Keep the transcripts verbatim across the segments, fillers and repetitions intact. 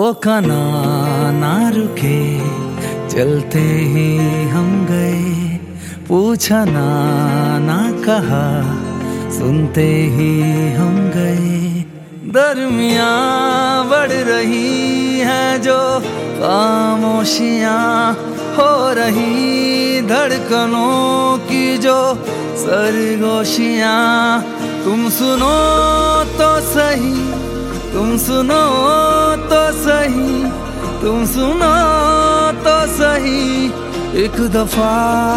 रोका ना ना रुके, चलते ही हम गए। पूछा ना ना कहा, सुनते ही हम गए। दरमियां बढ़ रही हैं जो खामोशियां, हो रही धड़कनों की जो सरगोशियां। तुम सुनो तो सही, तुम सुनो तो सही, तुम सुनो तो सही एक दफा।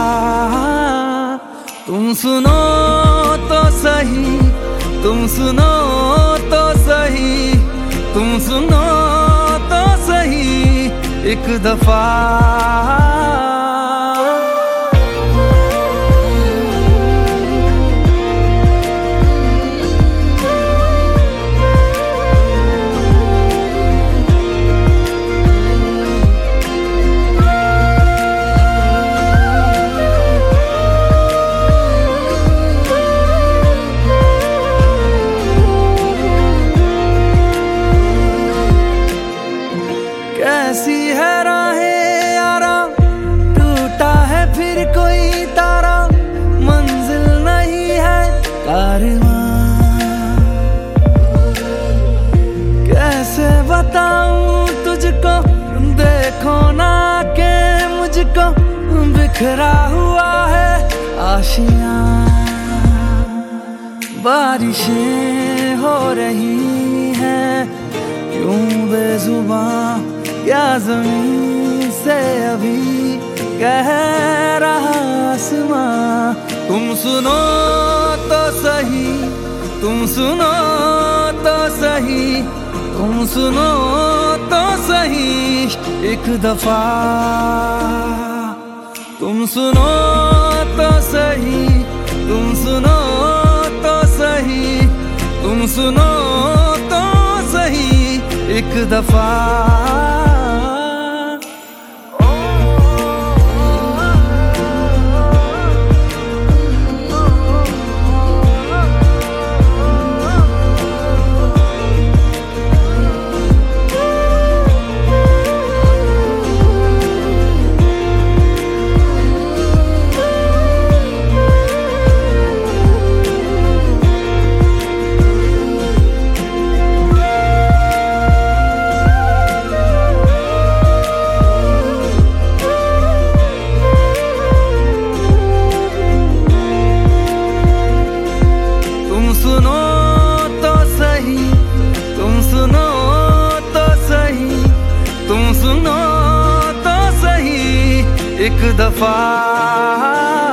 तुम सुनो तो सही, तुम सुनो तो सही, तुम सुनो तो सही एक दफा। कैसी है राहें यारा, टूटा है फिर कोई तारा। मंजिल नहीं है कारवां, कैसे बताऊं तुझको। देखो ना के मुझको, बिखरा हुआ है आशियां। बारिशें हो रही हैं क्यों बेजुबां, क्या ज़मीन से अभी कह रहा आसमां। तुम सुनो तो सही, तुम सुनो तो सही, तुम सुनो तो सही एक दफा। तुम सुनो तो सही, तुम सुनो तो सही, तुम सुनो तो सही एक दफा। तुम सुनो तो सही एक दफा।